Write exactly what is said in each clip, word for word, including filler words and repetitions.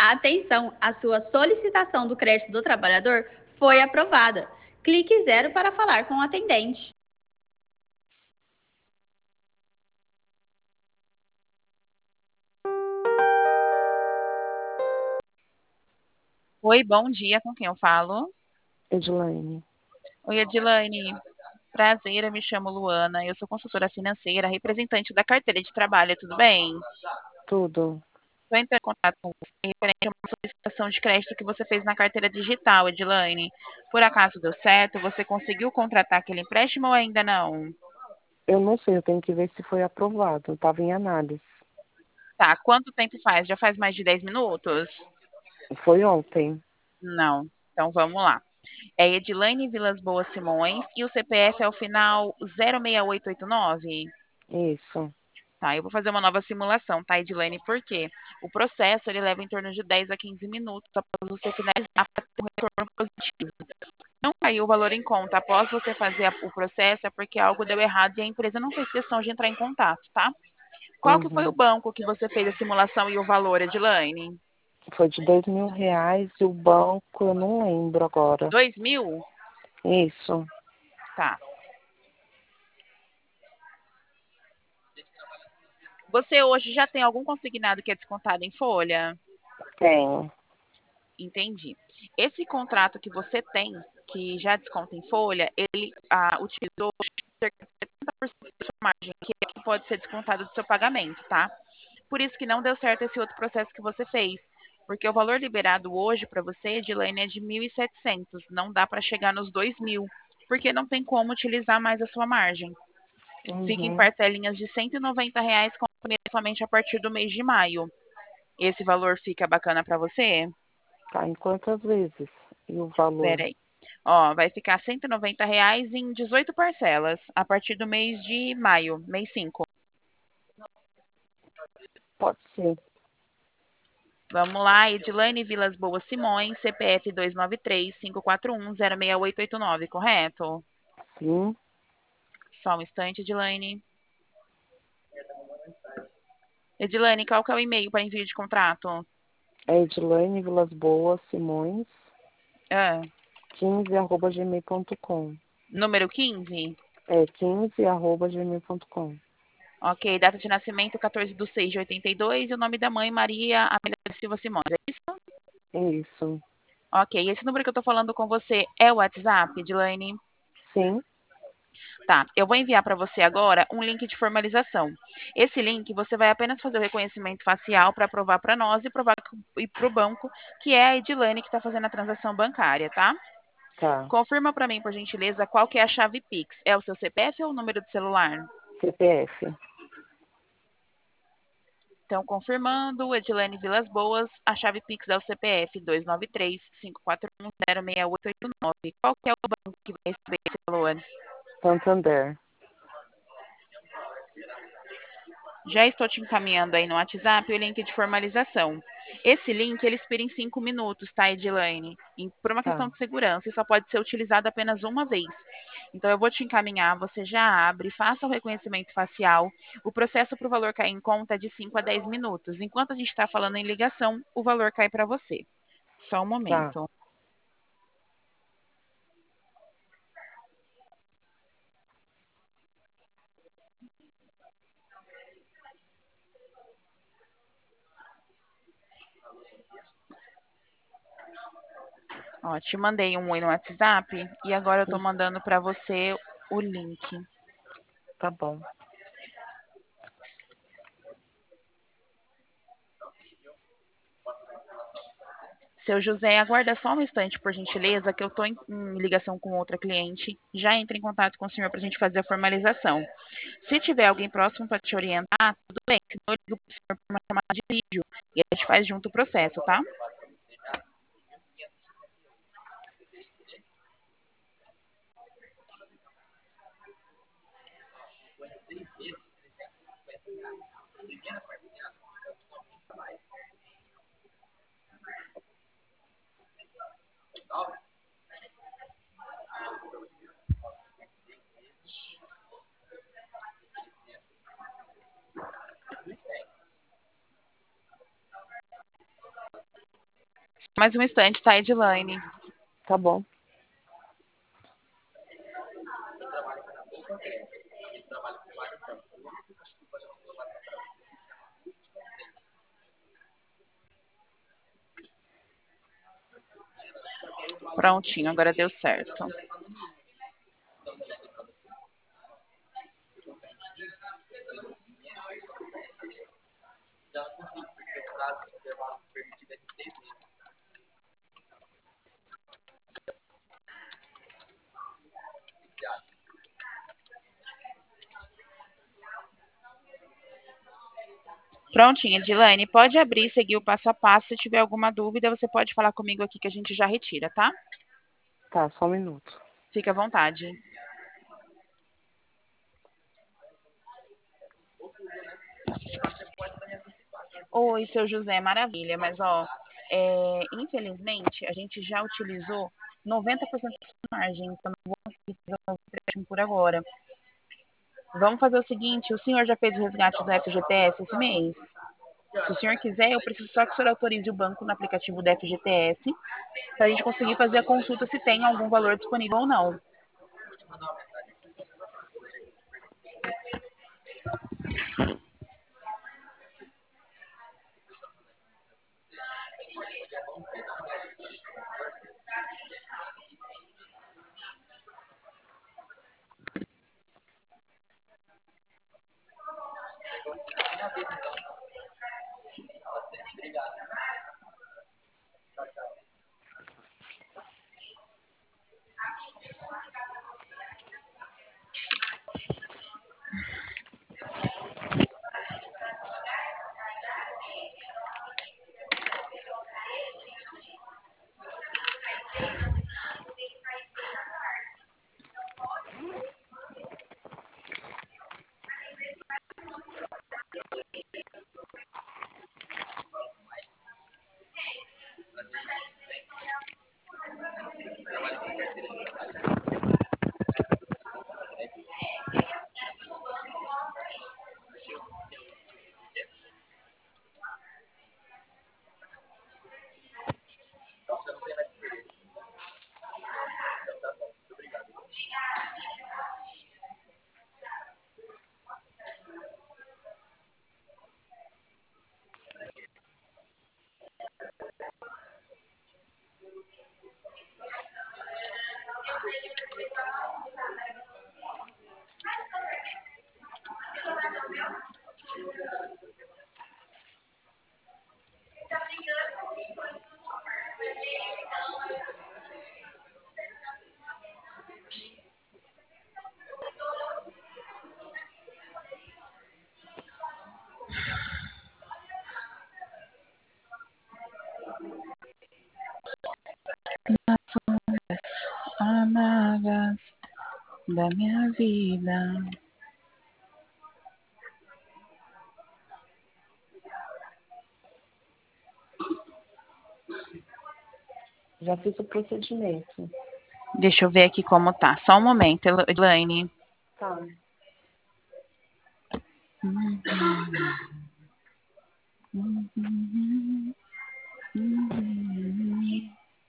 Atenção, a sua solicitação do crédito do trabalhador foi aprovada. Clique zero para falar com o atendente. Oi, bom dia, com quem eu falo? Edilene. Oi, Edilane. Prazer, eu me chamo Luana, eu sou consultora financeira, representante da carteira de trabalho, tudo bem? Tudo. Estou entrando em contato com você referente a uma solicitação de crédito que você fez na carteira digital, Edilane. Por acaso deu certo? Você conseguiu contratar aquele empréstimo ou ainda não? Eu não sei, eu tenho que ver se foi aprovado. Estava em análise. Tá, quanto tempo faz? Já faz mais de dez minutos? Foi ontem. Não. Então vamos lá. É Edilane Vilas Boas Simões e o C P F é o final zero seis oito oito nove? Isso. Tá, eu vou fazer uma nova simulação, tá, Edilene? Por quê? O processo ele leva em torno de dez a quinze minutos após você finalizar para ter um retorno positivo. Não caiu o valor em conta após você fazer a- o processo é porque algo deu errado e a empresa não fez questão de entrar em contato, tá? Qual que foi o Uhum. banco que você fez a simulação e o valor, Edilane? Foi de dois mil reais e o banco eu não lembro agora. Dois mil? Isso. Tá. Você hoje já tem algum consignado que é descontado em folha? Tenho. Entendi. Esse contrato que você tem, que já desconta em folha, ele ah, utilizou cerca de setenta por cento da sua margem, que é que pode ser descontado do seu pagamento, tá? Por isso que não deu certo esse outro processo que você fez, porque o valor liberado hoje para você, Edilene, é de mil e setecentos, não dá para chegar nos dois mil, porque não tem como utilizar mais a sua margem. Fica em Uhum. parcelinhas de cento e noventa reais com somente a partir do mês de maio. Esse valor fica bacana para você? Tá em quantas vezes? E o valor? Espera aí. Ó, vai ficar cento e noventa reais em dezoito parcelas, a partir do mês de maio, mês cinco. Pode ser. Vamos lá, Edilane Vilas Boas Simões, C P F dois nove três, cinco quatro um, zero seis oito oito nove, correto? Sim. Só um instante, Edilane. Edilane, qual que é o e-mail para envio de contrato? É Edilene Vilas Boas Simões, Ah, quinze arroba gmail ponto com. número quinze. É quinze arroba gmail ponto com. Ok, data de nascimento quatorze de seis de oitenta e dois e o nome da mãe Maria Amélia Silva Simões, é isso? Isso. Ok, esse número que eu tô falando com você é o WhatsApp, Edilane? Sim. Tá, eu vou enviar para você agora um link de formalização. Esse link você vai apenas fazer o reconhecimento facial para provar para nós e provar para o banco que é a Edilane que está fazendo a transação bancária, tá? Tá. Confirma para mim, por gentileza, qual que é a chave Pix. É o seu C P F ou o número de celular? C P F. Então, confirmando, Edilane Vilas Boas, a chave Pix é o C P F dois nove três, cinco quatro um, zero seis oito oito nove. Qual que é o banco que vai receber esse valor? Santander. Já estou te encaminhando aí no WhatsApp o link de formalização. Esse link ele expira em cinco minutos, tá, Edilane? E por uma questão Tá. de segurança, e só pode ser utilizado apenas uma vez. Então eu vou te encaminhar, você já abre, faça o reconhecimento facial. O processo para o valor cair em conta é de cinco a dez minutos. Enquanto a gente está falando em ligação, o valor cai para você. Só um Tá. momento. Ó, te mandei um oi no WhatsApp e agora eu estou mandando para você o link. Tá bom. Seu José, aguarda só um instante, por gentileza, que eu estou em, em ligação com outra cliente. Já entre em contato com o senhor para a gente fazer a formalização. Se tiver alguém próximo para te orientar, tudo bem. Senão eu ligo para o senhor para uma chamada de vídeo e a gente faz junto o processo, tá? mais um instante, tá, Edilane? Tá bom. Prontinho, agora deu certo. Prontinho, Edilane, pode abrir e seguir o passo a passo. Se tiver alguma dúvida, você pode falar comigo aqui que a gente já retira, tá? Tá, só um minuto. Fique à vontade. Oi, seu José, maravilha, mas ó, é, infelizmente a gente já utilizou noventa por cento da sua margem, então não vou conseguir fazer um empréstimo por agora. Vamos fazer o seguinte, o senhor já fez o resgate do F G T S esse mês? Se o senhor quiser, eu preciso só que o senhor autorize o banco no aplicativo do F G T S para a gente conseguir fazer a consulta se tem algum valor disponível ou não. Amargas da minha vida. Já fiz o procedimento. Deixa eu ver aqui como tá. Só um momento, Elaine. Tá. Uhum. Uhum. Uhum.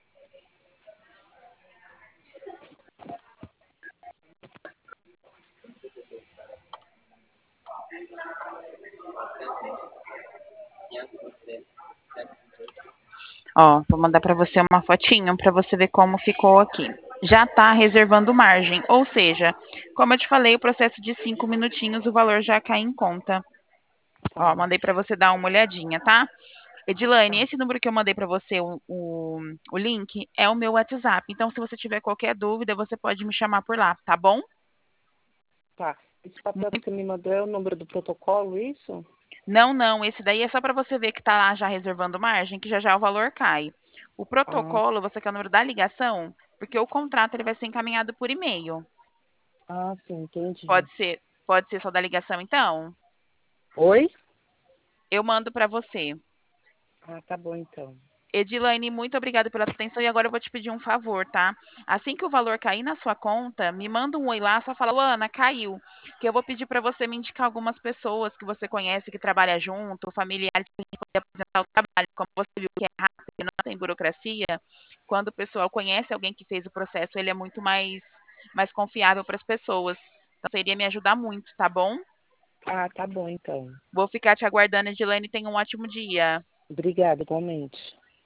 Ó, vou mandar para você uma fotinho para você ver como ficou aqui. Já está reservando margem, ou seja, como eu te falei, o processo de cinco minutinhos, o valor já cai em conta. Ó, mandei para você dar uma olhadinha, tá? Edilane, esse número que eu mandei para você, o, o, o link, é o meu WhatsApp. Então, se você tiver qualquer dúvida, você pode me chamar por lá, tá bom? Tá. Esse papel que você me mandou é o número do protocolo, isso? Não, não, esse daí é só para você ver que está lá já reservando margem, que já já o valor cai. O protocolo, você quer o número da ligação? Porque o contrato ele vai ser encaminhado por e-mail. Ah, sim, entendi. Pode ser, pode ser só da ligação, então? Oi? Eu mando para você. Ah, tá bom, então. Edilane, muito obrigada pela sua atenção e agora eu vou te pedir um favor, tá? Assim que o valor cair na sua conta, me manda um oi lá, só fala, Ana, caiu. Que eu vou pedir para você me indicar algumas pessoas que você conhece, que trabalha junto, familiares, que a gente poder apresentar o trabalho. Como você viu que é rápido, não tem em burocracia, quando o pessoal conhece alguém que fez o processo, ele é muito mais, mais confiável para as pessoas. Então, seria me ajudar muito, tá bom? Ah, tá bom então. Vou ficar te aguardando, Edilene. Tenha um ótimo dia. Obrigada, igualmente.